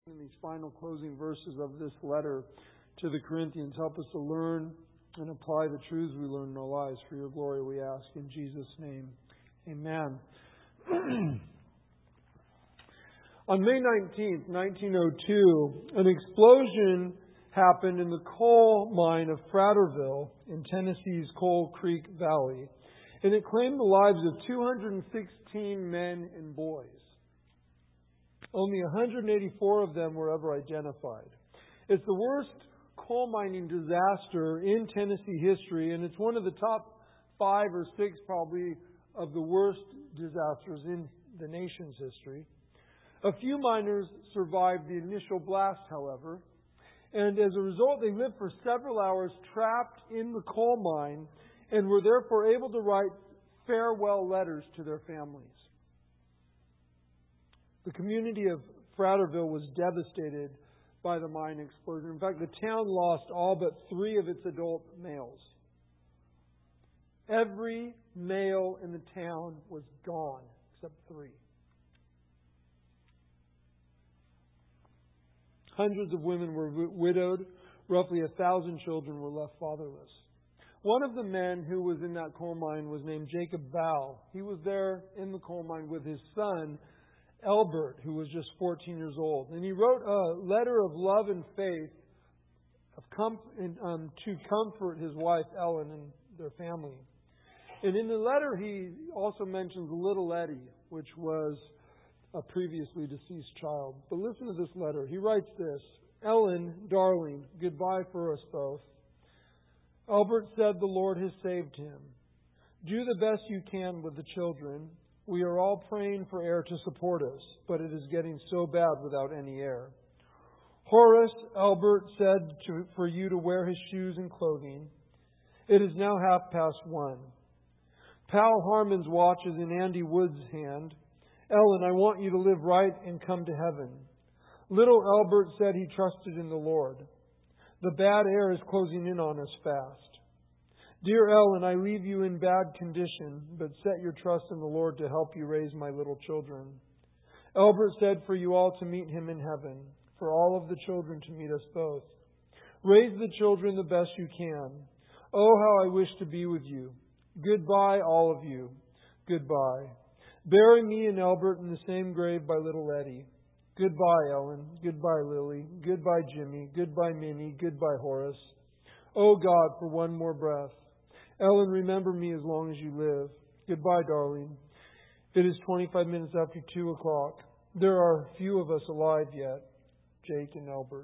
In these final closing verses of this letter to the Corinthians, help us to learn and apply the truths we learn in our lives. For your glory we ask in Jesus' name. Amen. On May 19th, 1902, an explosion happened in the coal mine of Fratterville in Tennessee's Coal Creek Valley, and it claimed the lives of 216 men and boys. Only 184 of them were ever identified. It's the worst coal mining disaster in Tennessee history, and it's one of the top 5 or 6 probably of the worst disasters in the nation's history. A few miners survived the initial blast, however, and as a result they lived for several hours trapped in the coal mine and were therefore able to write farewell letters to their families. The community of Fratterville was devastated by the mine explosion. In fact, the town lost all but 3 of its adult males. Every male in the town was gone except 3. Hundreds of women were widowed. Roughly 1,000 children were left fatherless. One of the men who was in that coal mine was named Jacob Bow. He was there in the coal mine with his son, Albert, who was just 14 years old. And he wrote a letter of love and faith to comfort his wife, Ellen, and their family. And in the letter, he also mentions little Eddie, which was a previously deceased child. But listen to this letter. He writes this: Ellen, darling, goodbye for us both. Albert said the Lord has saved him. Do the best you can with the children. We are all praying for air to support us, but it is getting so bad without any air. Horace, Albert said for you to wear his shoes and clothing. It is now 1:30. Pal Harmon's watch is in Andy Wood's hand. Ellen, I want you to live right and come to heaven. Little Albert said he trusted in the Lord. The bad air is closing in on us fast. Dear Ellen, I leave you in bad condition, but set your trust in the Lord to help you raise my little children. Albert said for you all to meet him in heaven, for all of the children to meet us both. Raise the children the best you can. Oh, how I wish to be with you. Goodbye, all of you. Goodbye. Bury me and Albert in the same grave by little Eddie. Goodbye, Ellen. Goodbye, Lily. Goodbye, Jimmy. Goodbye, Minnie. Goodbye, Horace. Oh, God, for one more breath. Ellen, remember me as long as you live. Goodbye, darling. It is 25 minutes after 2 o'clock. There are few of us alive yet. Jake and Albert.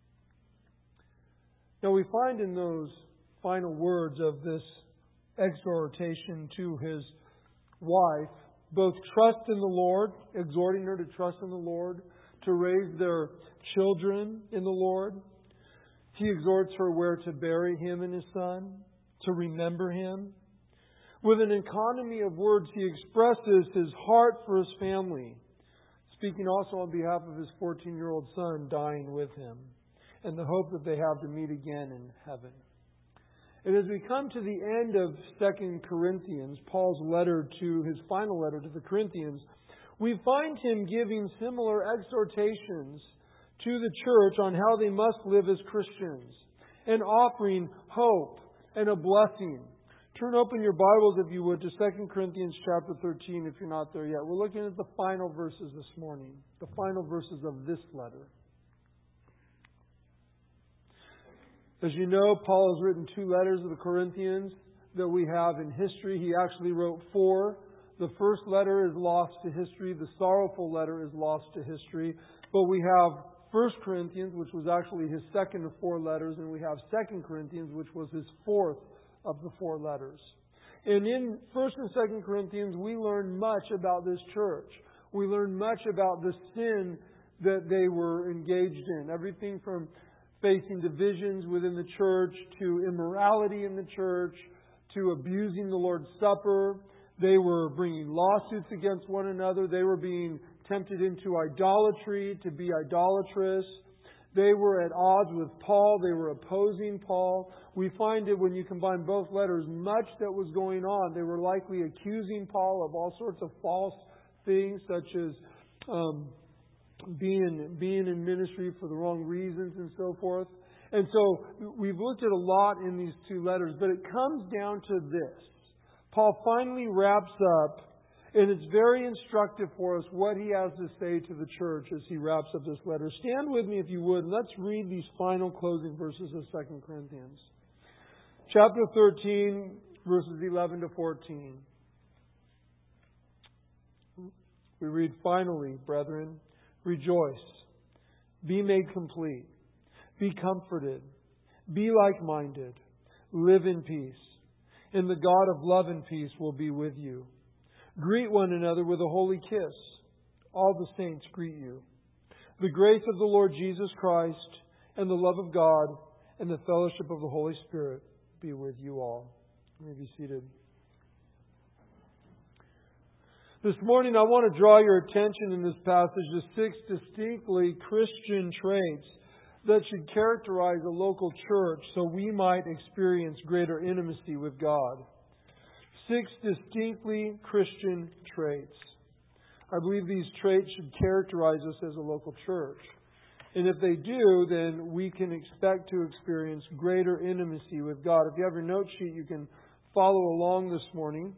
Now we find in those final words of this exhortation to his wife both trust in the Lord, exhorting her to trust in the Lord, to raise their children in the Lord. He exhorts her where to bury him and his son, to remember him. With an economy of words, he expresses his heart for his family, speaking also on behalf of his 14-year-old son dying with him, and the hope that they have to meet again in heaven. And as we come to the end of 2 Corinthians, Paul's letter to his final letter to the Corinthians, we find him giving similar exhortations to the church on how they must live as Christians, and offering hope and a blessing. Turn open your Bibles, if you would, to 2 Corinthians chapter 13 if you're not there yet. We're looking at the final verses this morning, the final verses of this letter. As you know, Paul has written 2 letters to the Corinthians that we have in history. He actually wrote 4. The first letter is lost to history. The sorrowful letter is lost to history. But we have 1 Corinthians, which was actually his second of 4 letters, and we have 2 Corinthians, which was his 4th of the 4 letters. And in 1 and 2 Corinthians, we learn much about this church. We learn much about the sin that they were engaged in. Everything from facing divisions within the church, to immorality in the church, to abusing the Lord's Supper. They were bringing lawsuits against one another. They were being tempted into idolatry, to be idolatrous. They were at odds with Paul. They were opposing Paul. We find it when you combine both letters, much that was going on. They were likely accusing Paul of all sorts of false things, such as being in ministry for the wrong reasons and so forth. And so we've looked at a lot in these two letters, but it comes down to this. Paul finally wraps up, and it's very instructive for us what he has to say to the church as he wraps up this letter. Stand with me if you would, and let's read these final closing verses of 2 Corinthians. Chapter 13, verses 11 to 14. We read, "Finally, brethren, rejoice, be made complete, be comforted, be like-minded, live in peace, and the God of love and peace will be with you. Greet one another with a holy kiss. All the saints greet you. The grace of the Lord Jesus Christ and the love of God and the fellowship of the Holy Spirit be with you all." You may be seated. This morning I want to draw your attention in this passage to 6 distinctly Christian traits that should characterize a local church so we might experience greater intimacy with God. 6 distinctly Christian traits. I believe these traits should characterize us as a local church. And if they do, then we can expect to experience greater intimacy with God. If you have your note sheet, you can follow along this morning.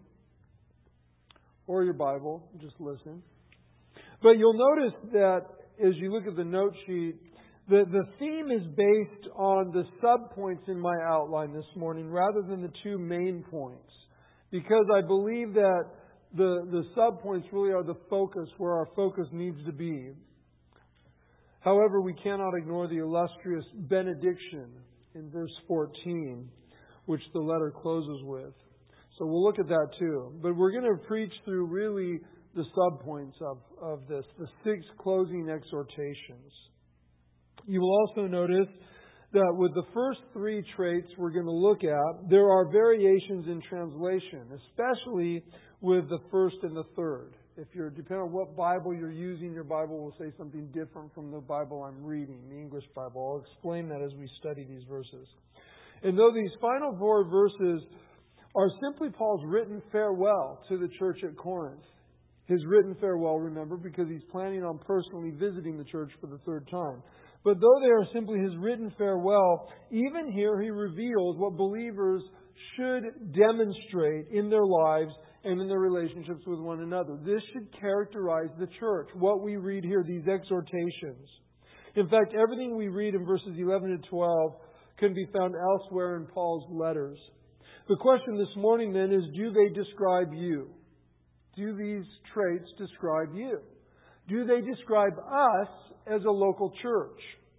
Or your Bible, just listen. But you'll notice that as you look at the note sheet, the theme is based on the subpoints in my outline this morning rather than the 2 main points. Because I believe that the subpoints really are the focus, where our focus needs to be. However, we cannot ignore the illustrious benediction in verse 14, which the letter closes with. So we'll look at that too. But we're going to preach through really the subpoints of this, the 6 closing exhortations. You will also notice that with the first 3 traits we're going to look at, there are variations in translation, especially with the first and the third. Depending on what Bible you're using, your Bible will say something different from the Bible I'm reading, the English Bible. I'll explain that as we study these verses. And though these final 4 verses are simply Paul's written farewell to the church at Corinth. His written farewell, remember, because he's planning on personally visiting the church for the 3rd time. But though they are simply his written farewell, even here he reveals what believers should demonstrate in their lives and in their relationships with one another. This should characterize the church, what we read here, these exhortations. In fact, everything we read in verses 11 to 12 can be found elsewhere in Paul's letters. The question this morning then is, do they describe you? Do these traits describe you? Do they describe us as a local church?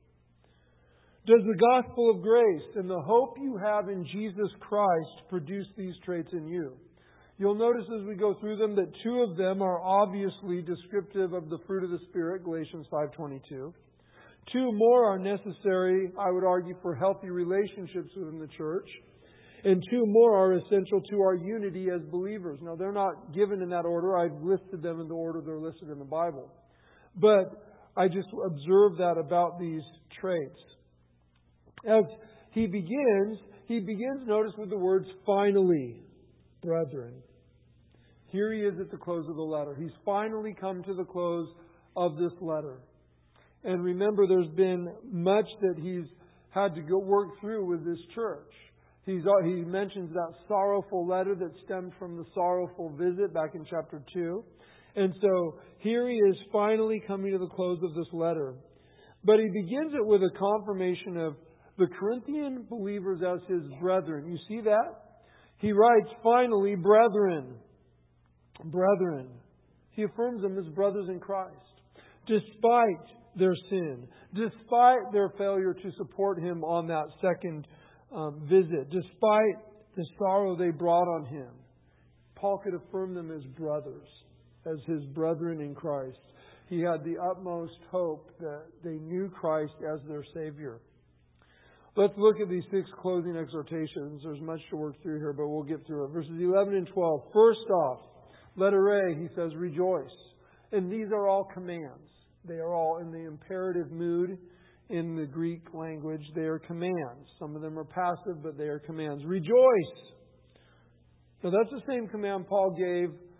Does the gospel of grace and the hope you have in Jesus Christ produce these traits in you? You'll notice as we go through them that 2 of them are obviously descriptive of the fruit of the Spirit, Galatians 5:22. 2 more are necessary, I would argue, for healthy relationships within the church. And 2 more are essential to our unity as believers. Now, they're not given in that order. I've listed them in the order they're listed in the Bible. But I just observed that about these traits. As he begins, notice, with the words, "finally, brethren." Here he is at the close of the letter. He's finally come to the close of this letter. And remember, there's been much that he's had to go work through with this church. He mentions that sorrowful letter that stemmed from the sorrowful visit back in chapter 2. And so here he is finally coming to the close of this letter. But he begins it with a confirmation of the Corinthian believers as his brethren. You see that? He writes, "Finally, brethren." Brethren. He affirms them as brothers in Christ. Despite their sin, despite their failure to support him on that second visit, despite the sorrow they brought on him, Paul could affirm them as brothers, as his brethren in Christ. He had the utmost hope that they knew Christ as their Savior. Let's look at these 6 closing exhortations. There's much to work through here, but we'll get through it. Verses 11 and 12. First off, letter A, he says, "rejoice." And these are all commands. They are all in the imperative mood. In the Greek language, they are commands. Some of them are passive, but they are commands. Rejoice! Now that's the same command Paul gave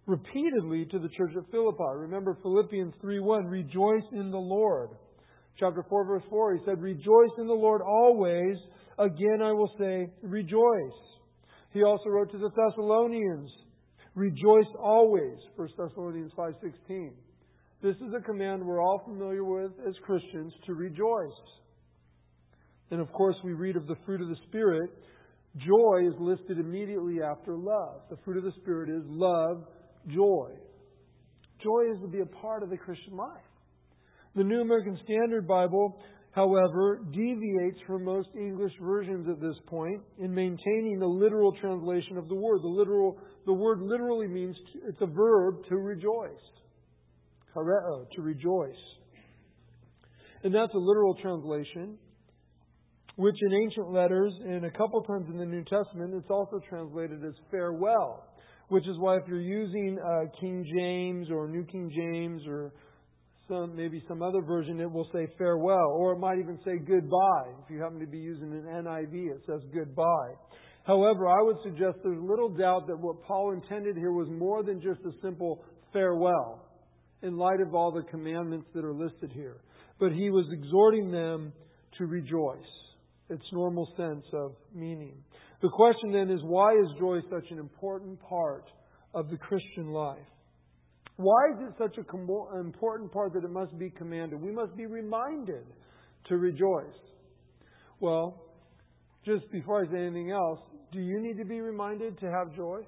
repeatedly to the church at Philippi. Remember Philippians 3:1, rejoice in the Lord. Chapter 4, verse 4, he said, rejoice in the Lord always. Again, I will say, rejoice. He also wrote to the Thessalonians, rejoice always. 1 Thessalonians 5:16. This is a command we're all familiar with as Christians, to rejoice. And of course, we read of the fruit of the Spirit. Joy is listed immediately after love. The fruit of the Spirit is love, joy. Joy is to be a part of the Christian life. The New American Standard Bible, however, deviates from most English versions at this point in maintaining the literal translation of the word. The word literally means, it's a verb, to rejoice. Kareo, to rejoice. And that's a literal translation, which in ancient letters and a couple times in the New Testament, it's also translated as farewell. Which is why if you're using King James or New King James or maybe some other version, it will say farewell. Or it might even say goodbye. If you happen to be using an NIV, it says goodbye. However, I would suggest there's little doubt that what Paul intended here was more than just a simple farewell, in light of all the commandments that are listed here. But he was exhorting them to rejoice. Its normal sense of meaning. The question then is, why is joy such an important part of the Christian life? Why is it such an important part that it must be commanded? We must be reminded to rejoice. Well, just before I say anything else, do you need to be reminded to have joy?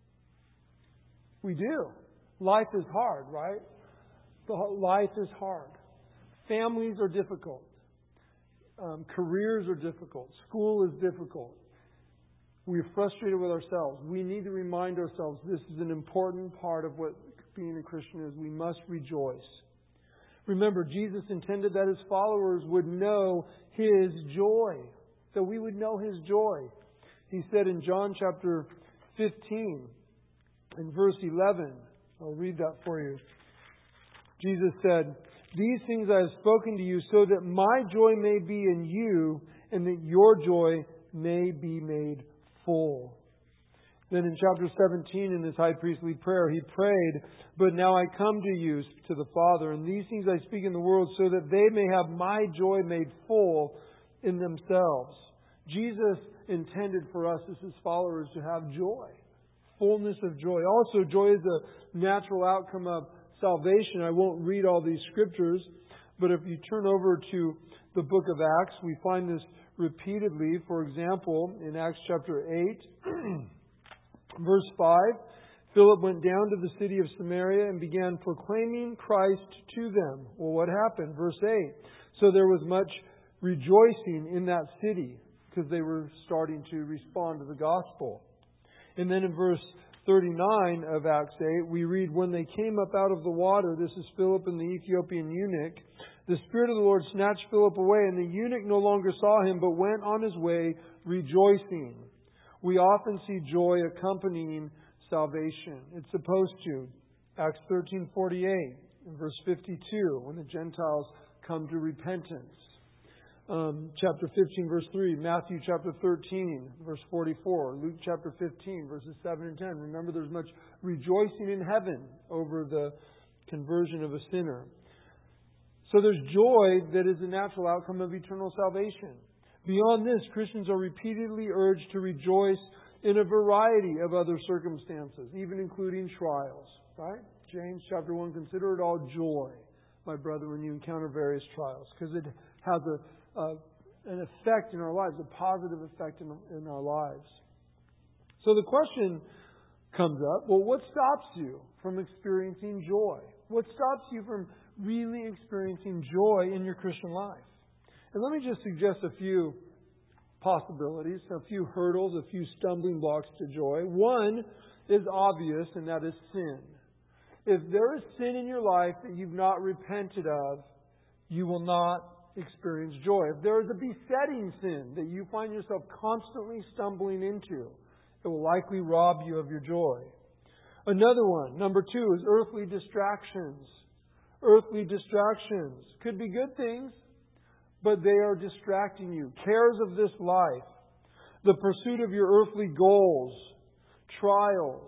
We do. Life is hard, right? Life is hard. Families are difficult. Careers are difficult. School is difficult. We're frustrated with ourselves. We need to remind ourselves this is an important part of what being a Christian is. We must rejoice. Remember, Jesus intended that His followers would know His joy. That we would know His joy. He said in John chapter 15, in verse 11, I'll read that for you. Jesus said, these things I have spoken to you so that my joy may be in you and that your joy may be made full. Then in chapter 17 in his high priestly prayer, he prayed, but now I come to you, to the Father, and these things I speak in the world so that they may have my joy made full in themselves. Jesus intended for us as His followers to have joy, fullness of joy. Also, joy is a natural outcome of salvation. I won't read all these scriptures, but if you turn over to the book of Acts, we find this repeatedly. For example, in Acts chapter 8, verse 5, Philip went down to the city of Samaria and began proclaiming Christ to them. Well, what happened? Verse 8. So there was much rejoicing in that city because they were starting to respond to the gospel. And then in verse 39 of Acts 8, we read, when they came up out of the water, this is Philip and the Ethiopian eunuch, the Spirit of the Lord snatched Philip away, and the eunuch no longer saw him, but went on his way rejoicing. We often see joy accompanying salvation. It's supposed to. Acts 13:48, in verse 52, when the Gentiles come to repentance. Chapter 15, verse 3, Matthew chapter 13, verse 44, Luke chapter 15, verses 7 and 10. Remember, there's much rejoicing in heaven over the conversion of a sinner. So there's joy that is a natural outcome of eternal salvation. Beyond this, Christians are repeatedly urged to rejoice in a variety of other circumstances, even including trials. Right? James chapter 1, consider it all joy, my brother, when you encounter various trials, because it has an effect in our lives, a positive effect in our lives. So the question comes up, well, what stops you from experiencing joy? What stops you from really experiencing joy in your Christian life? And let me just suggest a few possibilities, a few hurdles, a few stumbling blocks to joy. One is obvious, and that is sin. If there is sin in your life that you've not repented of, you will not experience joy. If there is a besetting sin that you find yourself constantly stumbling into, it will likely rob you of your joy. Another one, number 2, is earthly distractions. Earthly distractions could be good things, but they are distracting you. Cares of this life, the pursuit of your earthly goals, trials,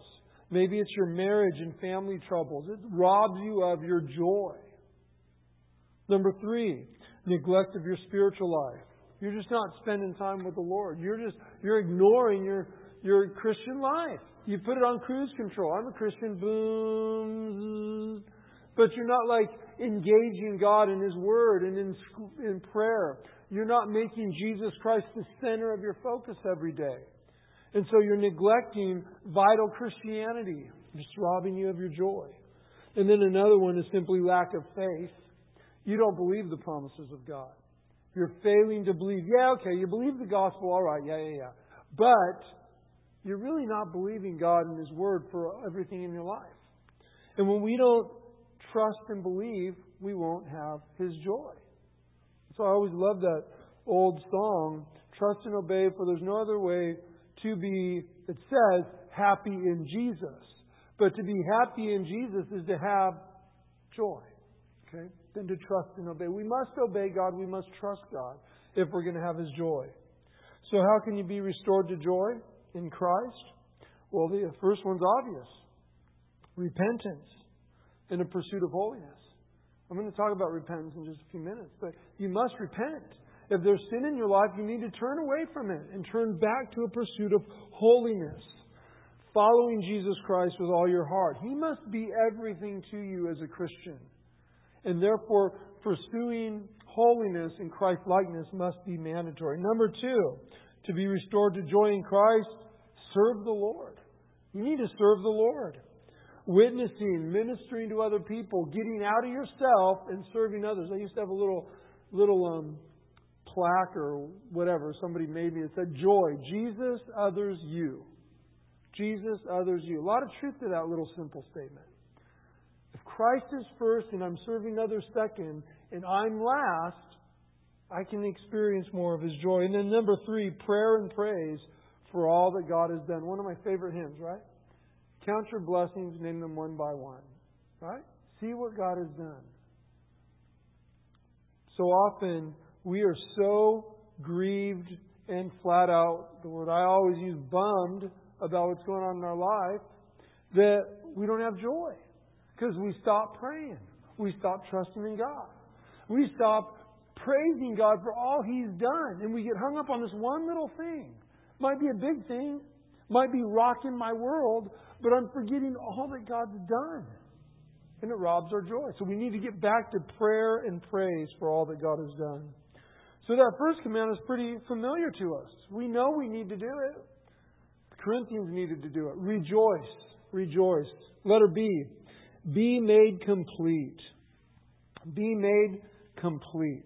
Maybe it's your marriage and family troubles. It robs you of your joy. Number 3, neglect of your spiritual life. You're just not spending time with the Lord. You're ignoring your Christian life. You put it on cruise control. I'm a Christian, boom. But you're not like engaging God in His Word and in prayer. You're not making Jesus Christ the center of your focus every day. And so you're neglecting vital Christianity, just robbing you of your joy. And then another one is simply lack of faith. You don't believe the promises of God. You're failing to believe. Yeah, okay, you believe the gospel, all right, yeah. But you're really not believing God and His Word for everything in your life. And when we don't trust and believe, we won't have His joy. So I always love that old song, trust and obey, for there's no other way to be, it says, happy in Jesus. But to be happy in Jesus is to have joy. Okay? Than to trust and obey. We must obey God. We must trust God if we're going to have His joy. So how can you be restored to joy in Christ? Well, the first one's obvious. Repentance and a pursuit of holiness. I'm going to talk about repentance in just a few minutes, but you must repent. If there's sin in your life, you need to turn away from it and turn back to a pursuit of holiness. Following Jesus Christ with all your heart. He must be everything to you as a Christian. And therefore, pursuing holiness and Christ-likeness must be mandatory. Number 2, to be restored to joy in Christ, serve the Lord. You need to serve the Lord. Witnessing, ministering to other people, getting out of yourself and serving others. I used to have a little plaque or whatever somebody made me. It said, joy, Jesus, others, you. Jesus, others, you. A lot of truth to that little simple statement. If Christ is first and I'm serving others second and I'm last, I can experience more of His joy. And then number 3, prayer and praise for all that God has done. One of my favorite hymns, right? Count your blessings, name them one by one. Right? See what God has done. So often we are so grieved and flat out, the word I always use, bummed about what's going on in our life, that we don't have joy. Because we stop praying. We stop trusting in God. We stop praising God for all He's done. And we get hung up on this one little thing. Might be a big thing. Might be rocking my world. But I'm forgetting all that God's done. And it robs our joy. So we need to get back to prayer and praise for all that God has done. So that first command is pretty familiar to us. We know we need to do it. The Corinthians needed to do it. Rejoice. Rejoice. Letter B. Be made complete. Be made complete.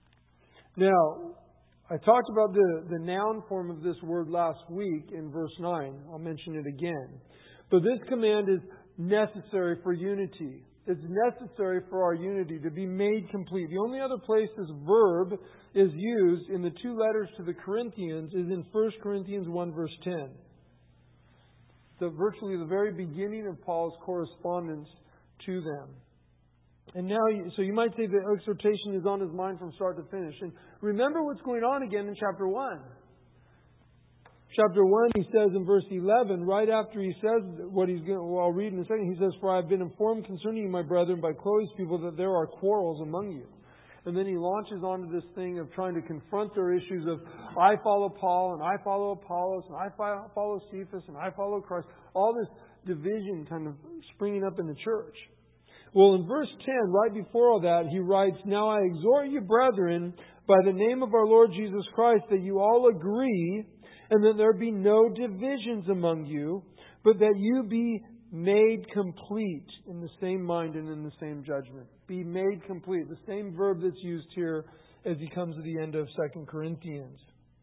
Now, I talked about the noun form of this word last week in verse 9. I'll mention it again. But this command is necessary for unity. It's necessary for our unity to be made complete. The only other place this verb is used in the 2 letters to the Corinthians is in 1 Corinthians 1 verse 10. Virtually the very beginning of Paul's correspondence to them. And now, so you might say the exhortation is on his mind from start to finish. And remember what's going on again in chapter 1. Chapter 1, he says in verse 11, right after he says what he's going to, well, I'll read in a second, he says, "For I have been informed concerning you, my brethren, by Chloe's people, that there are quarrels among you." And then he launches onto this thing of trying to confront their issues of, I follow Paul, and I follow Apollos, and I follow Cephas, and I follow Christ. All this division kind of springing up in the church. Well, in verse 10, right before all that, he writes, "Now I exhort you, brethren, by the name of our Lord Jesus Christ, that you all agree, and that there be no divisions among you, but that you be made complete in the same mind and in the same judgment." Be made complete. The same verb that's used here as he comes to the end of 2 Corinthians.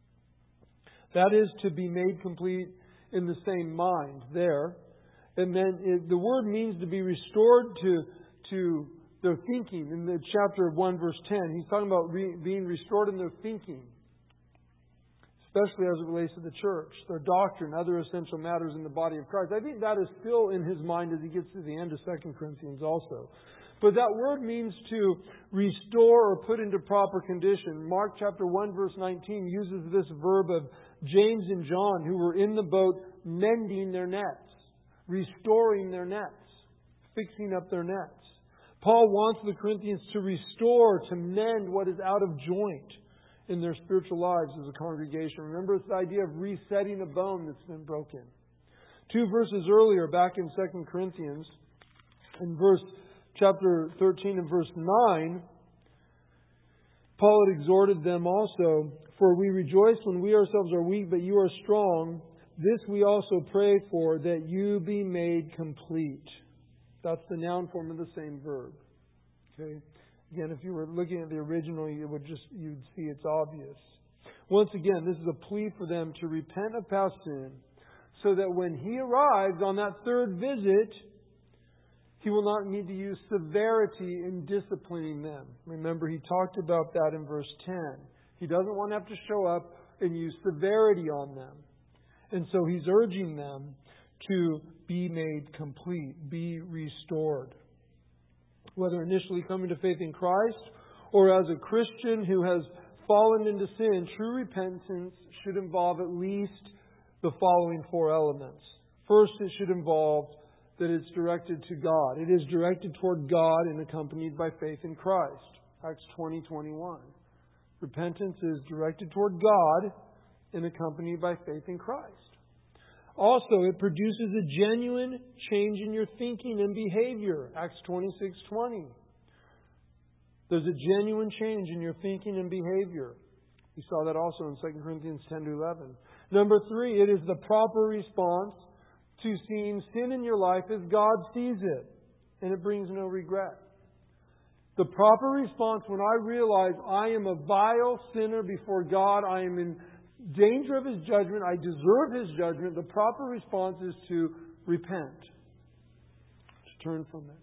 That is to be made complete in the same mind there. And then the word means to be restored to their thinking. In the chapter 1 verse 10, he's talking about being restored in their thinking. Especially as it relates to the church, their doctrine, other essential matters in the body of Christ. I think that is still in his mind as he gets to the end of 2 Corinthians also. But that word means to restore or put into proper condition. Mark chapter 1 verse 19 uses this verb of James and John who were in the boat mending their nets. restoring their nets, fixing up their nets. Paul wants the Corinthians to restore, to mend what is out of joint in their spiritual lives as a congregation. Remember, it's the idea of resetting a bone that's been broken. 2 verses earlier, back in 2 Corinthians, in chapter 13 and verse 9, Paul had exhorted them also, "For we rejoice when we ourselves are weak, but you are strong. This we also pray for, that you be made complete." That's the noun form of the same verb. Okay. Again, if you were looking at the original, you'd see it's obvious. Once again, this is a plea for them to repent of past sin, so that when He arrives on that third visit, He will not need to use severity in disciplining them. Remember, He talked about that in verse 10. He doesn't want to have to show up and use severity on them. And so He's urging them to be made complete, be restored. Whether initially coming to faith in Christ or as a Christian who has fallen into sin, true repentance should involve at least the following 4 elements. First, it should involve that it's directed to God. It is directed toward God and accompanied by faith in Christ. Acts 20:21. Repentance is directed toward God and accompanied by faith in Christ. Also, it produces a genuine change in your thinking and behavior. Acts 26:20. There's a genuine change in your thinking and behavior. We saw that also in 2 Corinthians 10-11. Number 3, it is the proper response to seeing sin in your life as God sees it, and it brings no regret. The proper response when I realize I am a vile sinner before God, I am in danger of His judgment, I deserve His judgment, the proper response is to repent, to turn from it.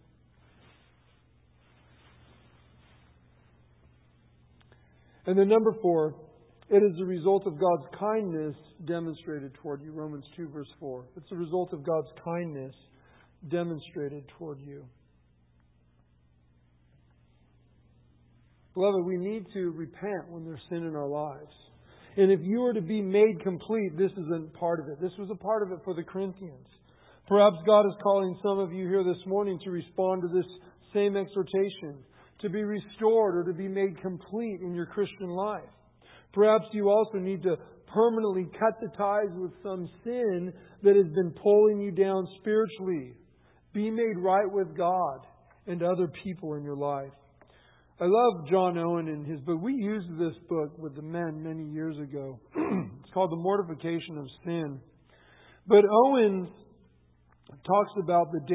And then number 4, it is the result of God's kindness demonstrated toward you. Romans 2 verse 4. It's the result of God's kindness demonstrated toward you. Beloved, we need to repent when there's sin in our lives. And if you are to be made complete, this isn't part of it. This was a part of it for the Corinthians. Perhaps God is calling some of you here this morning to respond to this same exhortation, to be restored or to be made complete in your Christian life. Perhaps you also need to permanently cut the ties with some sin that has been pulling you down spiritually. Be made right with God and other people in your life. I love John Owen in his book. We used this book with the men many years ago. It's called The Mortification of Sin. But Owen talks about the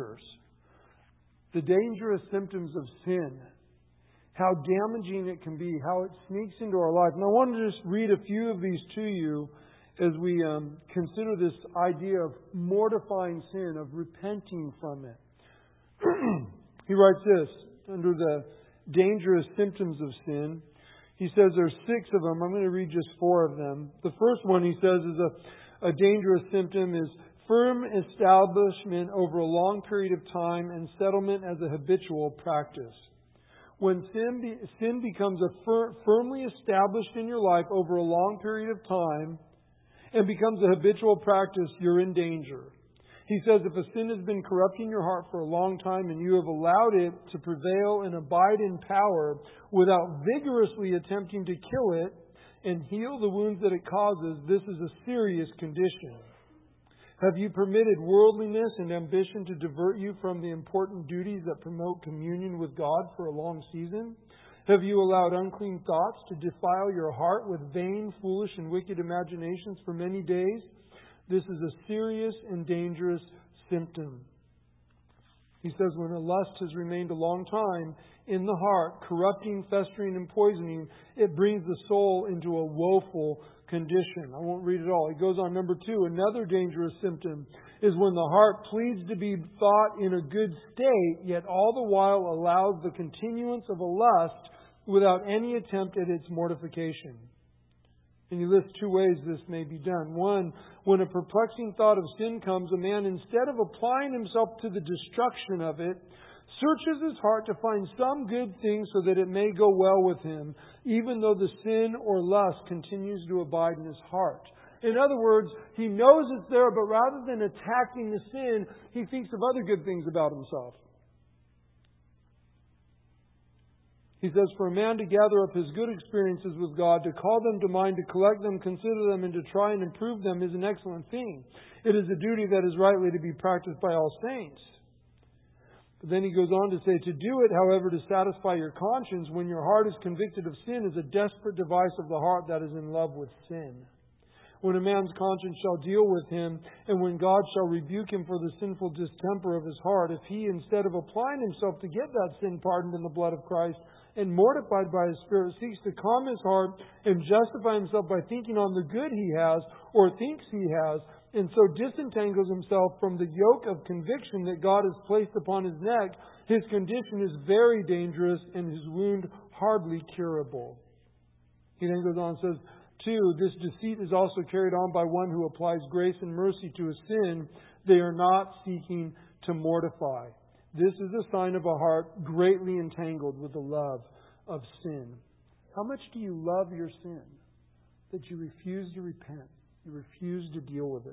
dangerous symptoms of sin, how damaging it can be, how it sneaks into our life. And I want to just read a few of these to you as we consider this idea of mortifying sin, of repenting from it. He writes this, under the dangerous symptoms of sin. He says there's 6 of them. I'm going to read just 4 of them. The first one, he says, is a dangerous symptom is firm establishment over a long period of time and settlement as a habitual practice. When sin becomes firmly established in your life over a long period of time and becomes a habitual practice, you're in danger. He says if a sin has been corrupting your heart for a long time and you have allowed it to prevail and abide in power without vigorously attempting to kill it and heal the wounds that it causes, this is a serious condition. Have you permitted worldliness and ambition to divert you from the important duties that promote communion with God for a long season? Have you allowed unclean thoughts to defile your heart with vain, foolish, and wicked imaginations for many days? This is a serious and dangerous symptom. He says when a lust has remained a long time in the heart, corrupting, festering, and poisoning, it brings the soul into a woeful condition. I won't read it all. It goes on, number 2. Another dangerous symptom is when the heart pleads to be thought in a good state, yet all the while allows the continuance of a lust without any attempt at its mortification. And he lists 2 ways this may be done. 1, when a perplexing thought of sin comes, a man, instead of applying himself to the destruction of it, searches his heart to find some good thing so that it may go well with him, even though the sin or lust continues to abide in his heart. In other words, he knows it's there, but rather than attacking the sin, he thinks of other good things about himself. He says, for a man to gather up his good experiences with God, to call them to mind, to collect them, consider them, and to try and improve them is an excellent thing. It is a duty that is rightly to be practiced by all saints. But then he goes on to say, to do it, however, to satisfy your conscience when your heart is convicted of sin is a desperate device of the heart that is in love with sin. When a man's conscience shall deal with him, and when God shall rebuke him for the sinful distemper of his heart, if he, instead of applying himself to get that sin pardoned in the blood of Christ, and mortified by His Spirit, seeks to calm his heart and justify himself by thinking on the good he has, or thinks he has, and so disentangles himself from the yoke of conviction that God has placed upon his neck, his condition is very dangerous and his wound hardly curable. He then goes on and says, 2, this deceit is also carried on by one who applies grace and mercy to a sin they are not seeking to mortify. This is a sign of a heart greatly entangled with the love of sin. How much do you love your sin that you refuse to repent? You refuse to deal with it.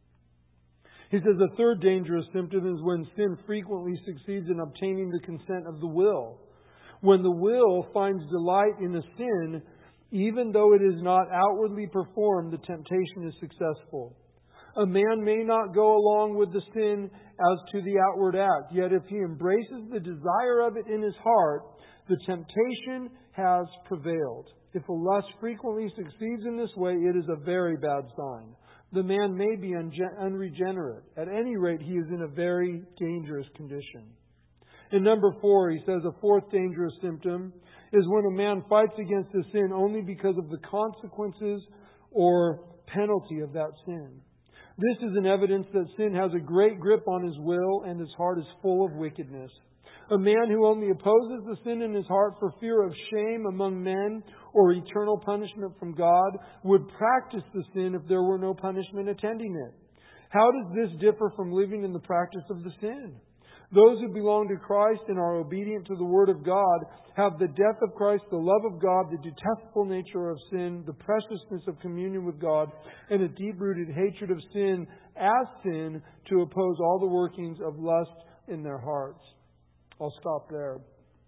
He says the third dangerous symptom is when sin frequently succeeds in obtaining the consent of the will. When the will finds delight in a sin, even though it is not outwardly performed, the temptation is successful. A man may not go along with the sin as to the outward act, yet if he embraces the desire of it in his heart, the temptation has prevailed. If a lust frequently succeeds in this way, it is a very bad sign. The man may be unregenerate. At any rate, he is in a very dangerous condition. In number 4, he says a fourth dangerous symptom is when a man fights against the sin only because of the consequences or penalty of that sin. This is an evidence that sin has a great grip on his will and his heart is full of wickedness. A man who only opposes the sin in his heart for fear of shame among men or eternal punishment from God would practice the sin if there were no punishment attending it. How does this differ from living in the practice of the sin? Those who belong to Christ and are obedient to the Word of God have the death of Christ, the love of God, the detestable nature of sin, the preciousness of communion with God, and a deep-rooted hatred of sin as sin to oppose all the workings of lust in their hearts. I'll stop there.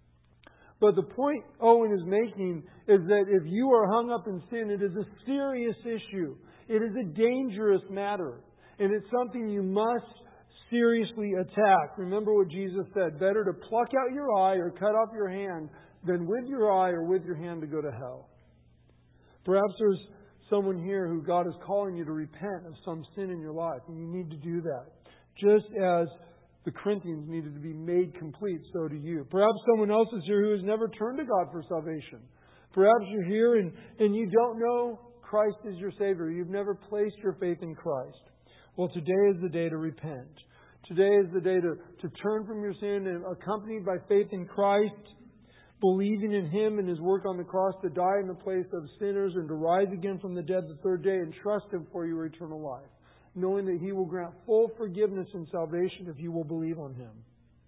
But the point Owen is making is that if you are hung up in sin, it is a serious issue. It is a dangerous matter. And it's something you must seriously attack. Remember what Jesus said, better to pluck out your eye or cut off your hand than with your eye or with your hand to go to hell. Perhaps there's someone here who God is calling you to repent of some sin in your life, and you need to do that. Just as the Corinthians needed to be made complete, so do you. Perhaps someone else is here who has never turned to God for salvation. Perhaps you're here and you don't know Christ is your Savior. You've never placed your faith in Christ. Well, today is the day to repent. Today is the day to turn from your sin and accompanied by faith in Christ, believing in Him and His work on the cross to die in the place of sinners and to rise again from the dead the third day and trust Him for your eternal life, knowing that He will grant full forgiveness and salvation if you will believe on Him.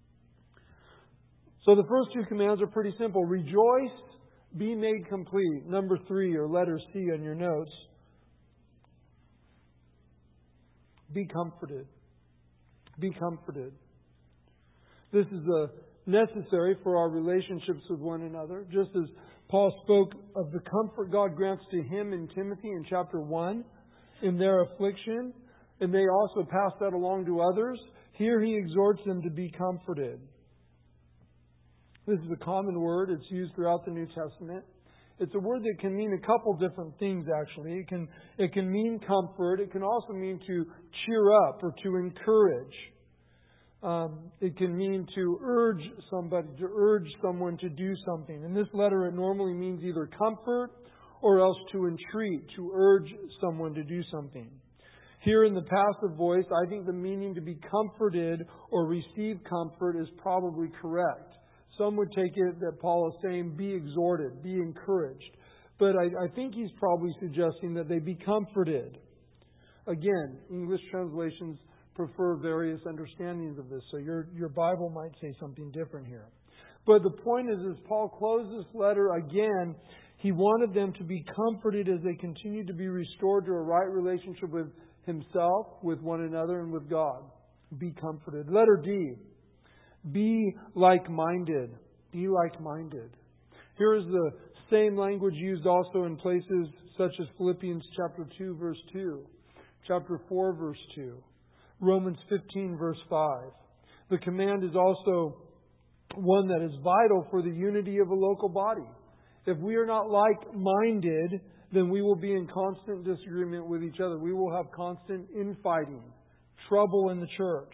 So the first two commands are pretty simple. Rejoice, be made complete. Number 3, or letter C on your notes. Be comforted. Be comforted. This is necessary for our relationships with one another. Just as Paul spoke of the comfort God grants to him and Timothy in chapter 1 in their affliction, and they also pass that along to others, here he exhorts them to be comforted. This is a common word. It's used throughout the New Testament. It's a word that can mean a couple different things, actually. It can mean comfort. It can also mean to cheer up or to encourage. It can mean to urge somebody, to urge someone to do something. In this letter, it normally means either comfort or else to entreat, to urge someone to do something. Here in the passive voice, I think the meaning to be comforted or receive comfort is probably correct. Some would take it that Paul is saying, be exhorted, be encouraged. But I think he's probably suggesting that they be comforted. Again, English translations prefer various understandings of this, so your Bible might say something different here. But the point is, as Paul closes this letter again, He wanted them to be comforted as they continued to be restored to a right relationship with Himself, with one another, and with God. Be comforted. Letter D. Be like-minded. Be like-minded. Here is the same language used also in places such as Philippians chapter 2, verse 2. Chapter 4, verse 2. Romans 15, verse 5. The command is also one that is vital for the unity of a local body. If we are not like-minded, then we will be in constant disagreement with each other. We will have constant infighting, trouble in the church.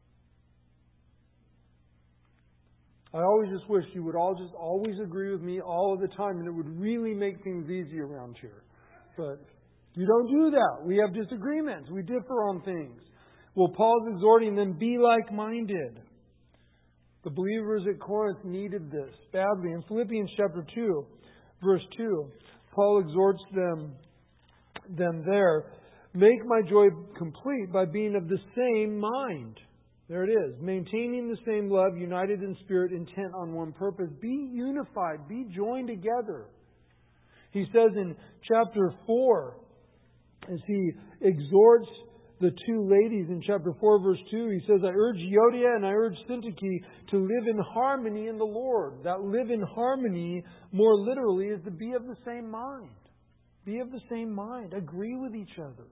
I always just wish you would all just always agree with me all of the time, and it would really make things easy around here. But you don't do that. We have disagreements. We differ on things. Well, Paul's exhorting them, be like-minded. The believers at Corinth needed this badly. In Philippians chapter 2, verse 2, Paul exhorts them there, make my joy complete by being of the same mind. There it is. Maintaining the same love, united in spirit, intent on one purpose. Be unified. Be joined together. He says in chapter 4, as he exhorts the two ladies in chapter 4, verse 2, he says, I urge Euodia and I urge Syntyche to live in harmony in the Lord. That live in harmony, more literally, is to be of the same mind. Be of the same mind. Agree with each other.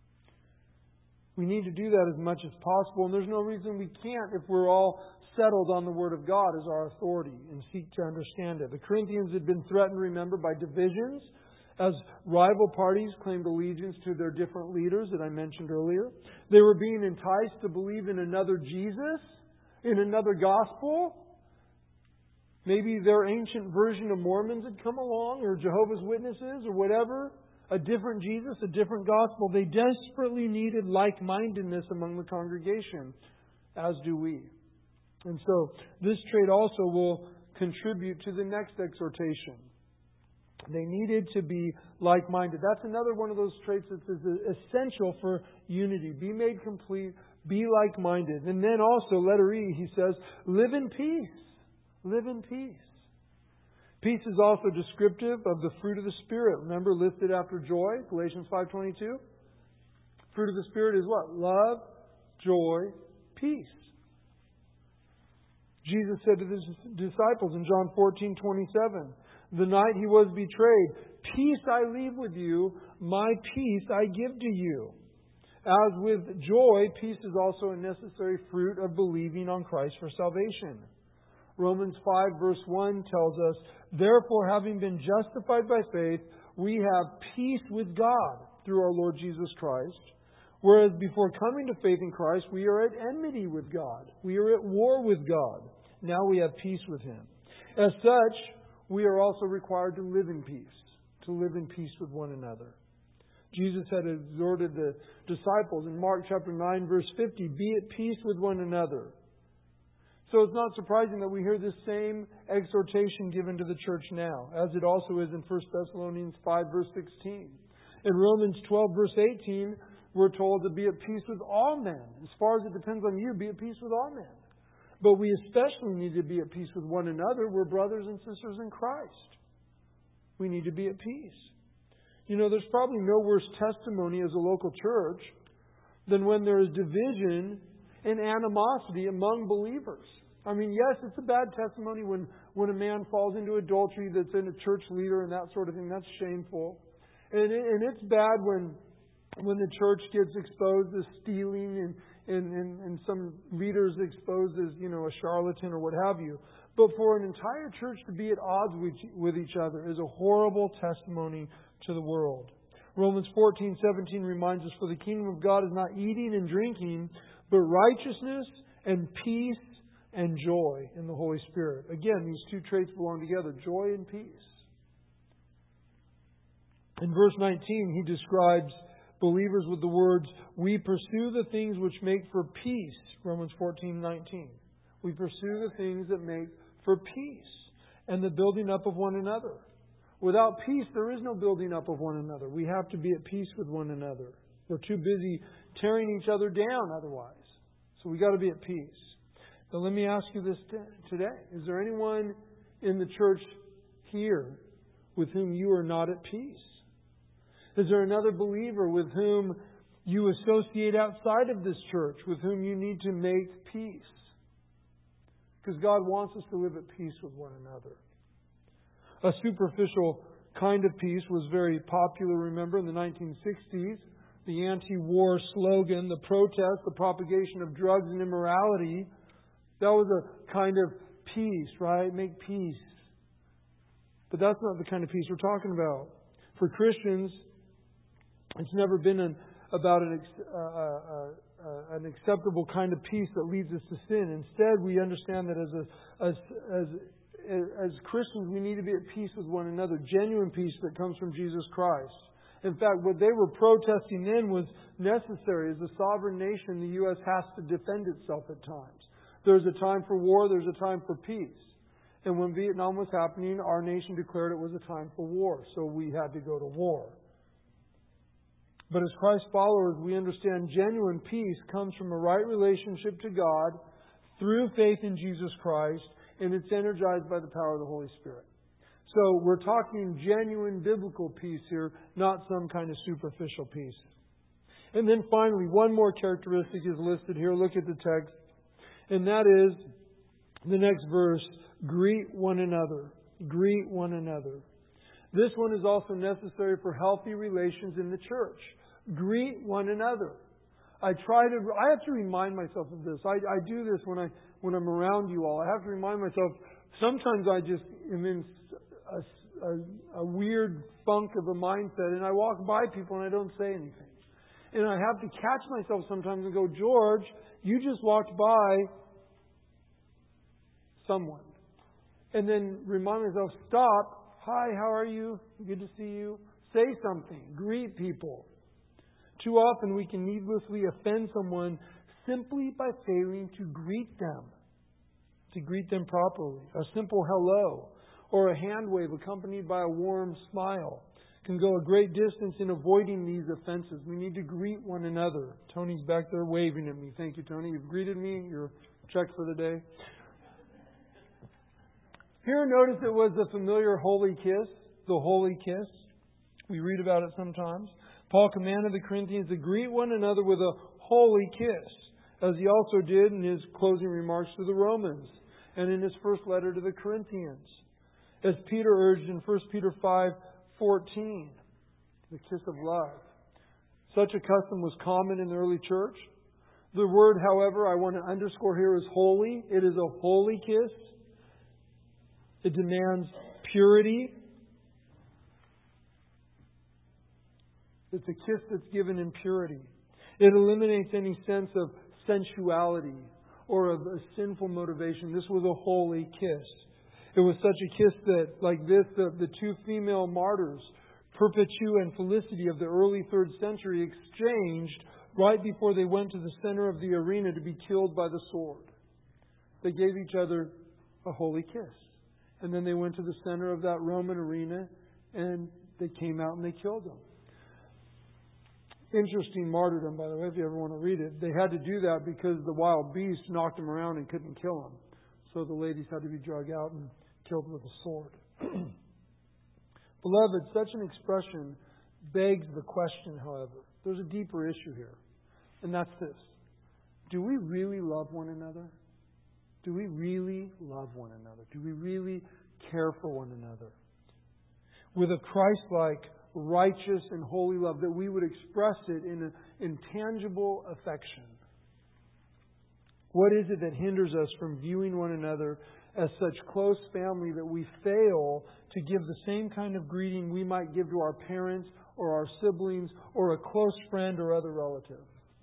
We need to do that as much as possible, and there's no reason we can't if we're all settled on the Word of God as our authority and seek to understand it. The Corinthians had been threatened, remember, by divisions as rival parties claimed allegiance to their different leaders that I mentioned earlier. They were being enticed to believe in another Jesus, in another gospel. Maybe their ancient version of Mormons had come along, or Jehovah's Witnesses, or whatever. A different Jesus, a different gospel. They desperately needed like-mindedness among the congregation, as do we. And so this trait also will contribute to the next exhortation. They needed to be like-minded. That's another one of those traits that is essential for unity. Be made complete. Be like-minded. And then also, letter E, he says, live in peace. Live in peace. Peace is also descriptive of the fruit of the Spirit. Remember, listed after joy, Galatians 5:22. Fruit of the Spirit is what? Love, joy, peace. Jesus said to His disciples in John 14:27, the night He was betrayed, peace I leave with you, my peace I give to you. As with joy, peace is also a necessary fruit of believing on Christ for salvation. Romans 5 verse 1 tells us, therefore, having been justified by faith, we have peace with God through our Lord Jesus Christ. Whereas before coming to faith in Christ, we are at enmity with God. We are at war with God. Now we have peace with Him. As such, we are also required to live in peace, to live in peace with one another. Jesus had exhorted the disciples in Mark chapter 9 verse 50, be at peace with one another. So it's not surprising that we hear this same exhortation given to the church now, as it also is in 1 Thessalonians 5 verse 16. In Romans 12 verse 18, we're told to be at peace with all men. As far as it depends on you, be at peace with all men. But we especially need to be at peace with one another. We're brothers and sisters in Christ. We need to be at peace. You know, there's probably no worse testimony as a local church than when there is division and animosity among believers. I mean, yes, it's a bad testimony when a man falls into adultery that's in a church leader and that sort of thing. That's shameful. And it's bad when the church gets exposed as stealing and some leaders exposed as, a charlatan or what have you. But for an entire church to be at odds with each other is a horrible testimony to the world. Romans 14:17 reminds us, for the kingdom of God is not eating and drinking, but righteousness and peace and joy in the Holy Spirit. Again, these two traits belong together, joy and peace. In verse 19, he describes believers with the words, we pursue the things which make for peace. Romans 14:19. We pursue the things that make for peace and the building up of one another. Without peace, there is no building up of one another. We have to be at peace with one another. We're too busy tearing each other down otherwise. So we got to be at peace. But let me ask you this today. Is there anyone in the church here with whom you are not at peace? Is there another believer with whom you associate outside of this church, with whom you need to make peace? Because God wants us to live at peace with one another. A superficial kind of peace was very popular, remember, in the 1960s. The anti-war slogan, the protest, the propagation of drugs and immorality, that was a kind of peace, right? Make peace. But that's not the kind of peace we're talking about. For Christians, it's never been about an acceptable kind of peace that leads us to sin. Instead, we understand that as Christians, we need to be at peace with one another. Genuine peace that comes from Jesus Christ. In fact, what they were protesting then was necessary. As a sovereign nation, the U.S. has to defend itself at times. There's a time for war, there's a time for peace. And when Vietnam was happening, our nation declared it was a time for war. So we had to go to war. But as Christ followers, we understand genuine peace comes from a right relationship to God through faith in Jesus Christ, and it's energized by the power of the Holy Spirit. So we're talking genuine biblical peace here, not some kind of superficial peace. And then finally, one more characteristic is listed here. Look at the text. And that is the next verse, greet one another. Greet one another. This one is also necessary for healthy relations in the church. Greet one another. I have to remind myself of this. I do this when I'm around you all. I have to remind myself. Sometimes I just am in a weird funk of a mindset, and I walk by people and I don't say anything. And I have to catch myself sometimes and go, George, you just walked by someone. And then remind myself, stop. Hi, how are you? Good to see you. Say something. Greet people. Too often we can needlessly offend someone simply by failing to greet them. To greet them properly. A simple hello or a hand wave accompanied by a warm smile can go a great distance in avoiding these offenses. We need to greet one another. Tony's back there waving at me. Thank you, Tony. You've greeted me. Your check for the day. Here, notice it was the familiar holy kiss. The holy kiss. We read about it sometimes. Paul commanded the Corinthians to greet one another with a holy kiss, as he also did in his closing remarks to the Romans and in his first letter to the Corinthians. As Peter urged in 1 Peter 5:14, the kiss of love. Such a custom was common in the early church. The word, however, I want to underscore here is holy. It is a holy kiss. It demands purity. It's a kiss that's given in purity. It eliminates any sense of sensuality or of a sinful motivation. This was a holy kiss. It was such a kiss that, like this, the two female martyrs, Perpetua and Felicity of the early 3rd century, exchanged right before they went to the center of the arena to be killed by the sword. They gave each other a holy kiss. And then they went to the center of that Roman arena and they came out and they killed them. Interesting martyrdom, by the way, if you ever want to read it. They had to do that because the wild beast knocked them around and couldn't kill them. So the ladies had to be dragged out and killed with a sword. Beloved, such an expression begs the question, however. There's a deeper issue here. And that's this. Do we really love one another? Do we really love one another? Do we really care for one another? With a Christ-like, righteous, and holy love, that we would express it in an intangible affection. What is it that hinders us from viewing one another as such close family that we fail to give the same kind of greeting we might give to our parents or our siblings or a close friend or other relative?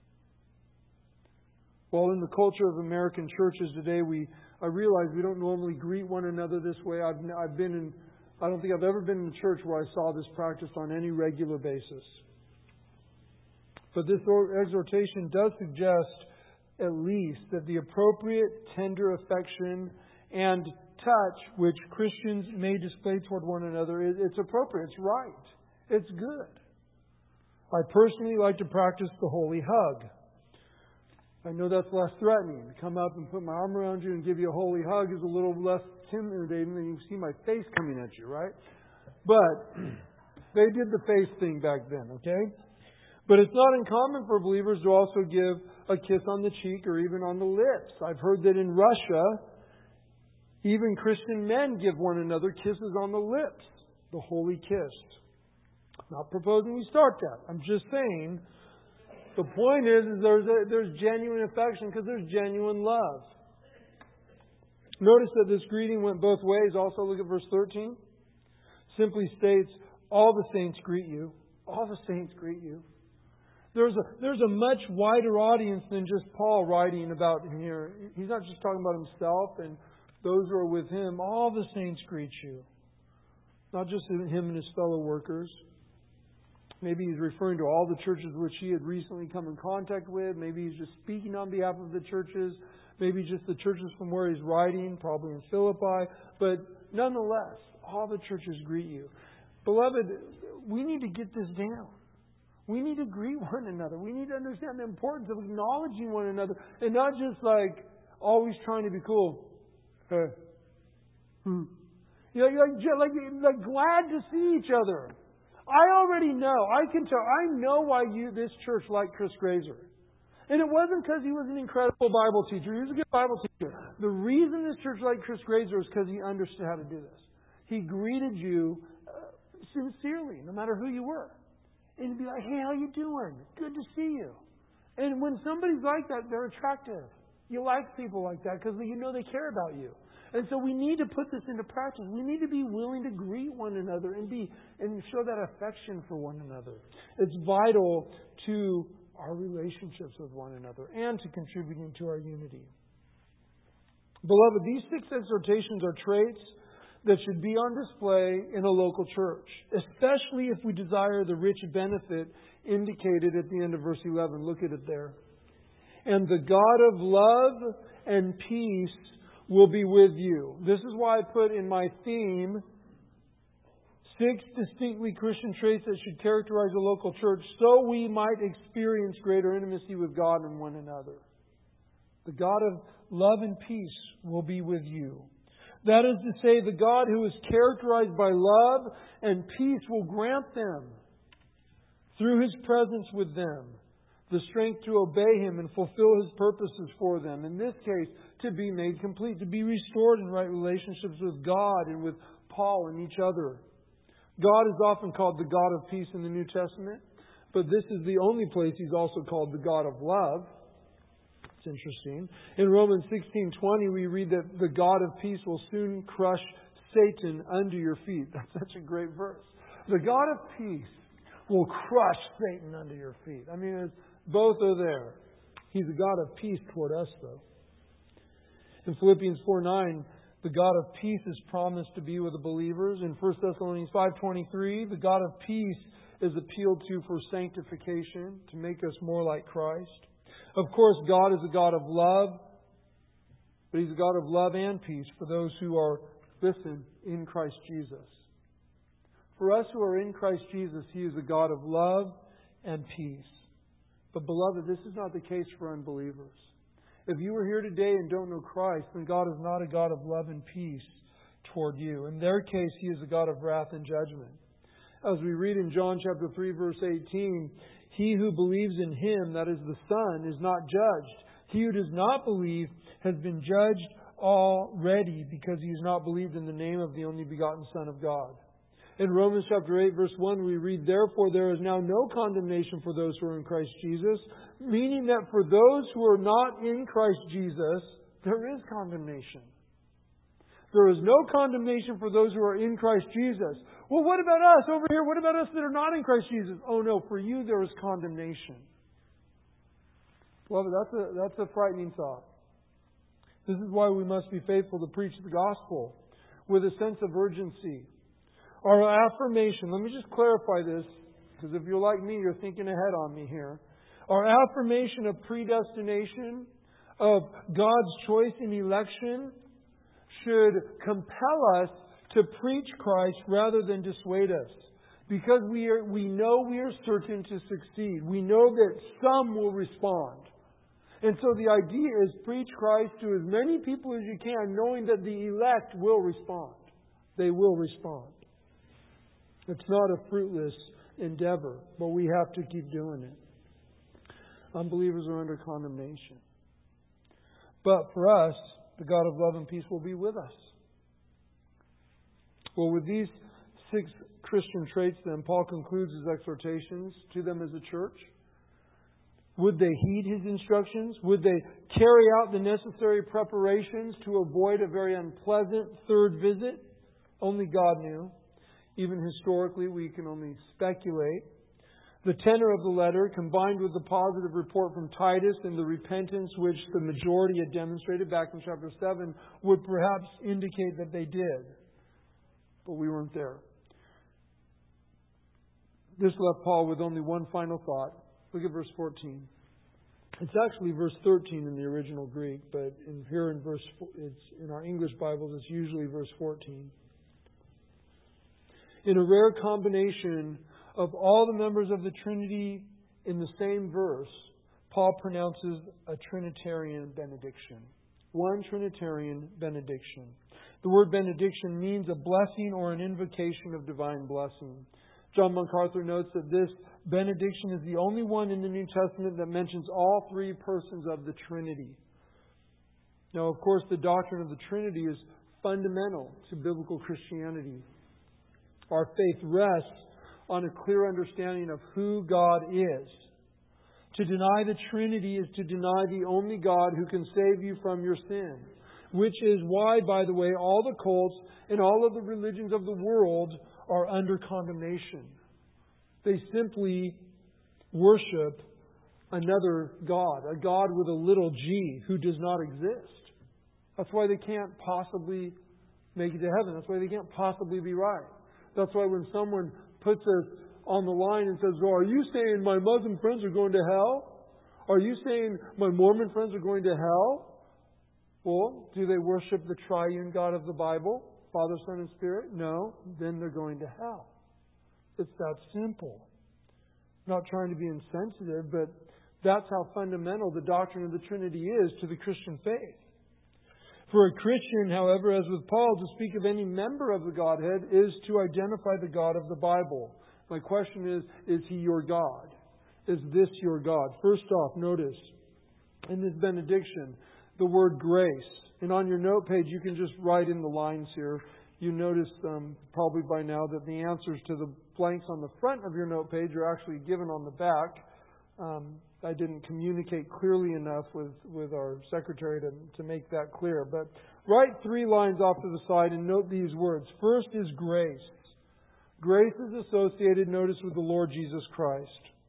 Well, in the culture of American churches today, I realize we don't normally greet one another this way. I don't think I've ever been in a church where I saw this practiced on any regular basis. But this exhortation does suggest, at least, that the appropriate tender affection and touch which Christians may display toward one another, it's appropriate, it's right, it's good. I personally like to practice the holy hug. I know that's less threatening. To come up and put my arm around you and give you a holy hug is a little less intimidating than you see my face coming at you, right? But they did the face thing back then, okay? But it's not uncommon for believers to also give a kiss on the cheek or even on the lips. I've heard that in Russia, even Christian men give one another kisses on the lips, the holy kiss. I'm not proposing we start that. I'm just saying the point is there's genuine affection because there's genuine love. Notice that this greeting went both ways. Also look at verse 13. Simply states, all the saints greet you. All the saints greet you. There's a much wider audience than just Paul writing about him here. He's not just talking about himself and those who are with him. All the saints greet you. Not just him and his fellow workers. Maybe he's referring to all the churches which he had recently come in contact with. Maybe he's just speaking on behalf of the churches. Maybe just the churches from where he's writing, probably in Philippi. But nonetheless, all the churches greet you. Beloved, we need to get this down. We need to greet one another. We need to understand the importance of acknowledging one another and not just like always trying to be cool. Hey. You're like glad to see each other. I already know. I can tell. I know why this church liked Chris Grazer. And it wasn't because he was an incredible Bible teacher. He was a good Bible teacher. The reason this church liked Chris Grazer is because he understood how to do this. He greeted you sincerely, no matter who you were. And he'd be like, hey, how you doing? Good to see you. And when somebody's like that, they're attractive. You like people like that because you know they care about you. And so we need to put this into practice. We need to be willing to greet one another and show that affection for one another. It's vital to our relationships with one another and to contributing to our unity. Beloved, these 6 exhortations are traits that should be on display in a local church, especially if we desire the rich benefit indicated at the end of verse 11. Look at it there. And the God of love and peace will be with you. This is why I put in my theme 6 distinctly Christian traits that should characterize a local church so we might experience greater intimacy with God and one another. The God of love and peace will be with you. That is to say, the God who is characterized by love and peace will grant them, through His presence with them, the strength to obey Him and fulfill His purposes for them. In this case, to be made complete, to be restored in right relationships with God and with Paul and each other. God is often called the God of peace in the New Testament, but this is the only place He's also called the God of love. It's interesting. In Romans 16:20, we read that the God of peace will soon crush Satan under your feet. That's such a great verse. The God of peace will crush Satan under your feet. I mean, both are there. He's a God of peace toward us, though. In Philippians 4:9, the God of peace is promised to be with the believers. In 1 Thessalonians 5:23, the God of peace is appealed to for sanctification, to make us more like Christ. Of course, God is a God of love, but He's a God of love and peace for those who are, listen, in Christ Jesus. For us who are in Christ Jesus, He is a God of love and peace. But beloved, this is not the case for unbelievers. If you are here today and don't know Christ, then God is not a God of love and peace toward you. In their case, He is a God of wrath and judgment. As we read in John chapter 3, verse 18, he who believes in Him, that is the Son, is not judged. He who does not believe has been judged already because he has not believed in the name of the only begotten Son of God. In Romans chapter 8, verse 1, we read, therefore there is now no condemnation for those who are in Christ Jesus, meaning that for those who are not in Christ Jesus, there is condemnation. There is no condemnation for those who are in Christ Jesus. Well, what about us over here? What about us that are not in Christ Jesus? Oh no, for you there is condemnation. Beloved, that's a frightening thought. This is why we must be faithful to preach the gospel with a sense of urgency. Our affirmation, let me just clarify this, because if you're like me, you're thinking ahead on me here. Our affirmation of predestination, of God's choice in election, should compel us to preach Christ rather than dissuade us. Because we know we are certain to succeed. We know that some will respond. And so the idea is preach Christ to as many people as you can, knowing that the elect will respond. They will respond. It's not a fruitless endeavor, but we have to keep doing it. Unbelievers are under condemnation. But for us, the God of love and peace will be with us. Well, with these 6 Christian traits, then, Paul concludes his exhortations to them as a church. Would they heed his instructions? Would they carry out the necessary preparations to avoid a very unpleasant third visit? Only God knew. Even historically, we can only speculate. The tenor of the letter, combined with the positive report from Titus and the repentance which the majority had demonstrated back in chapter 7, would perhaps indicate that they did. But we weren't there. This left Paul with only one final thought. Look at verse 14. It's actually verse 13 in the original Greek, but in our English Bibles, it's usually verse 14. In a rare combination of all the members of the Trinity in the same verse, Paul pronounces a Trinitarian benediction. One Trinitarian benediction. The word benediction means a blessing or an invocation of divine blessing. John MacArthur notes that this benediction is the only one in the New Testament that mentions all 3 persons of the Trinity. Now, of course, the doctrine of the Trinity is fundamental to biblical Christianity. Our faith rests on a clear understanding of who God is. To deny the Trinity is to deny the only God who can save you from your sin. Which is why, by the way, all the cults and all of the religions of the world are under condemnation. They simply worship another God, a God with a little g who does not exist. That's why they can't possibly make it to heaven. That's why they can't possibly be right. That's why when someone puts us on the line and says, "Oh, are you saying my Muslim friends are going to hell? Are you saying my Mormon friends are going to hell?" Well, do they worship the triune God of the Bible? Father, Son, and Spirit? No. Then they're going to hell. It's that simple. I'm not trying to be insensitive, but that's how fundamental the doctrine of the Trinity is to the Christian faith. For a Christian, however, as with Paul, to speak of any member of the Godhead is to identify the God of the Bible. My question is he your God? Is this your God? First off, notice in this benediction the word grace. And on your note page, you can just write in the lines here. You notice probably by now that the answers to the blanks on the front of your note page are actually given on the back. I didn't communicate clearly enough with our secretary to make that clear. But write 3 lines off to the side and note these words. First is grace. Grace is associated, notice, with the Lord Jesus Christ.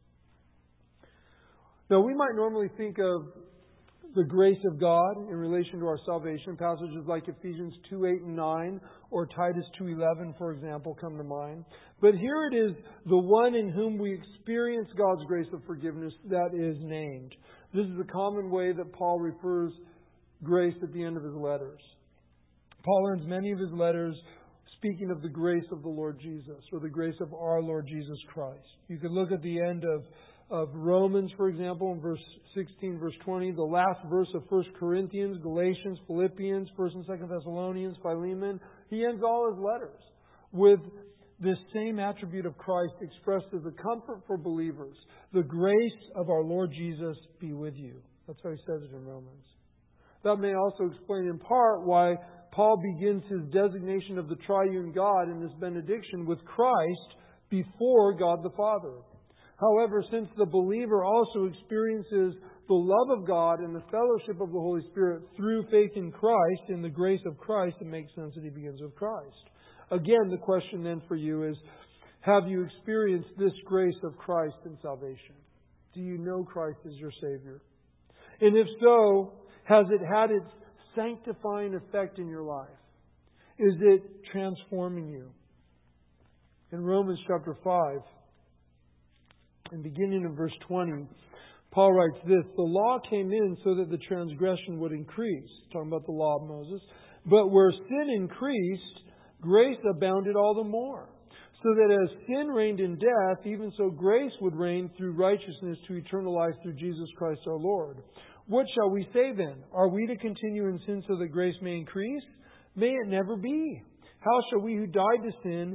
Now, we might normally think of the grace of God in relation to our salvation. Passages like Ephesians 2:8 and 9 or Titus 2:11, for example, come to mind. But here it is, the one in whom we experience God's grace of forgiveness that is named. This is the common way that Paul refers grace at the end of his letters. Paul ends many of his letters speaking of the grace of the Lord Jesus, or the grace of our Lord Jesus Christ. You could look at the end of Romans, for example, in verse 16, verse 20, the last verse of 1 Corinthians, Galatians, Philippians, 1 and 2 Thessalonians, Philemon. He ends all his letters with this same attribute of Christ expressed as a comfort for believers. The grace of our Lord Jesus be with you. That's how he says it in Romans. That may also explain in part why Paul begins his designation of the triune God in this benediction with Christ before God the Father. However, since the believer also experiences the love of God and the fellowship of the Holy Spirit through faith in Christ, in the grace of Christ, it makes sense that he begins with Christ. Again, the question then for you is, have you experienced this grace of Christ in salvation? Do you know Christ as your Savior? And if so, has it had its sanctifying effect in your life? Is it transforming you? In Romans chapter 5, and beginning in verse 20, Paul writes this: the law came in so that the transgression would increase. Talking about the law of Moses. But where sin increased, grace abounded all the more. So that as sin reigned in death, even so grace would reign through righteousness to eternal life through Jesus Christ our Lord. What shall we say then? Are we to continue in sin so that grace may increase? May it never be. How shall we who died to sin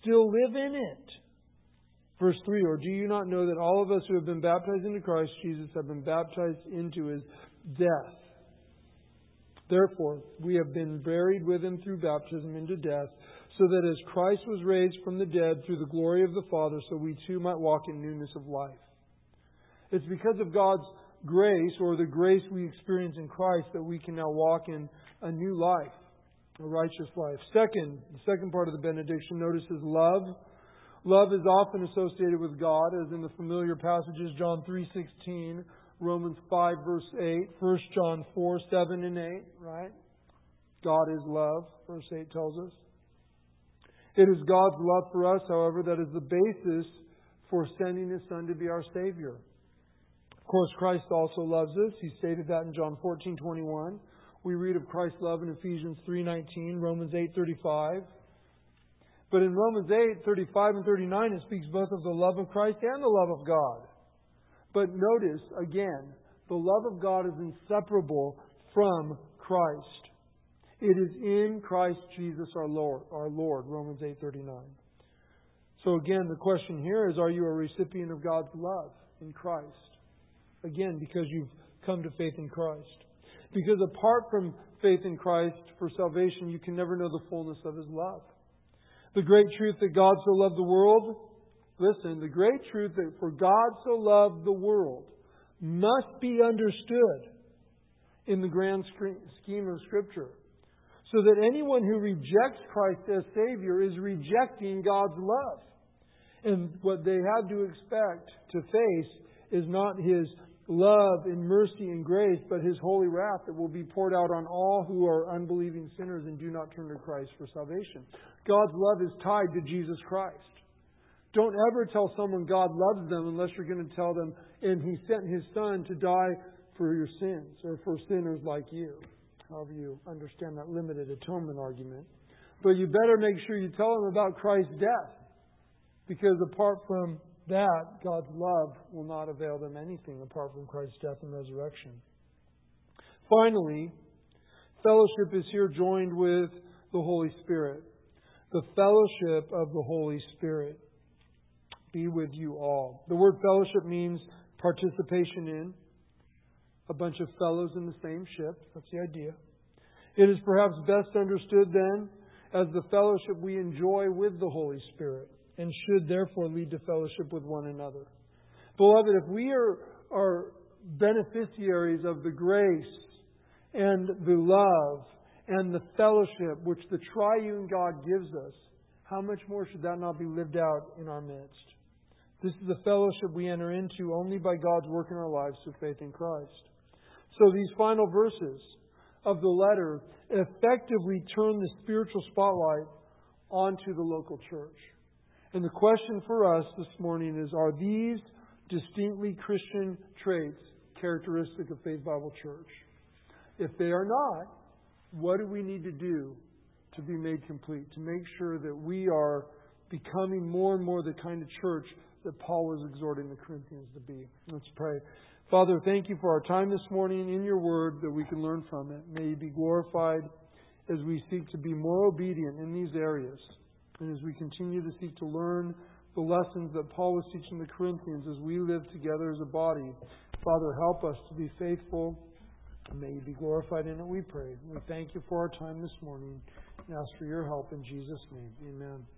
still live in it. Verse 3, or do you not know that all of us who have been baptized into Christ Jesus have been baptized into His death? Therefore, we have been buried with Him through baptism into death, so that as Christ was raised from the dead through the glory of the Father, so we too might walk in newness of life. It's because of God's grace, or the grace we experience in Christ, that we can now walk in a new life, a righteous life. The second part of the benediction, notice is love. Love is often associated with God, as in the familiar passages, John 3:16, Romans 5, verse 8, 1 John 4, 7 and 8, right? God is love, verse 8 tells us. It is God's love for us, however, that is the basis for sending His Son to be our Savior. Of course, Christ also loves us. He stated that in John 14:21. We read of Christ's love in Ephesians 3:19, Romans 8:35. But in Romans 8:35 and 39, it speaks both of the love of Christ and the love of God. But notice, again, the love of God is inseparable from Christ. It is in Christ Jesus our Lord, Romans 8:39. So again, the question here is, are you a recipient of God's love in Christ? Again, because you've come to faith in Christ. Because apart from faith in Christ for salvation, you can never know the fullness of His love. The great truth that God so loved the world, listen, the great truth that for God so loved the world must be understood in the grand scheme of Scripture. So that anyone who rejects Christ as Savior is rejecting God's love. And what they have to expect to face is not His love and mercy and grace, but His holy wrath that will be poured out on all who are unbelieving sinners and do not turn to Christ for salvation. God's love is tied to Jesus Christ. Don't ever tell someone God loves them unless you're going to tell them, and He sent His Son to die for your sins, or for sinners like you. However you understand that limited atonement argument. But you better make sure you tell them about Christ's death. Because apart from that, God's love will not avail them anything apart from Christ's death and resurrection. Finally, fellowship is here joined with the Holy Spirit. The fellowship of the Holy Spirit be with you all. The word fellowship means participation in. A bunch of fellows in the same ship. That's the idea. It is perhaps best understood then as the fellowship we enjoy with the Holy Spirit, and should therefore lead to fellowship with one another. Beloved, if we are beneficiaries of the grace and the love and the fellowship which the triune God gives us, how much more should that not be lived out in our midst? This is the fellowship we enter into only by God's work in our lives through faith in Christ. So these final verses of the letter effectively turn the spiritual spotlight onto the local church. And the question for us this morning is, are these distinctly Christian traits characteristic of Faith Bible Church? If they are not, what do we need to do to be made complete? To make sure that we are becoming more and more the kind of church that Paul was exhorting the Corinthians to be. Let's pray. Father, thank You for our time this morning in Your Word, that we can learn from it. May You be glorified as we seek to be more obedient in these areas. And as we continue to seek to learn the lessons that Paul was teaching the Corinthians as we live together as a body. Father, help us to be faithful. May You be glorified in it, we pray. We thank You for our time this morning and ask for Your help in Jesus' name. Amen.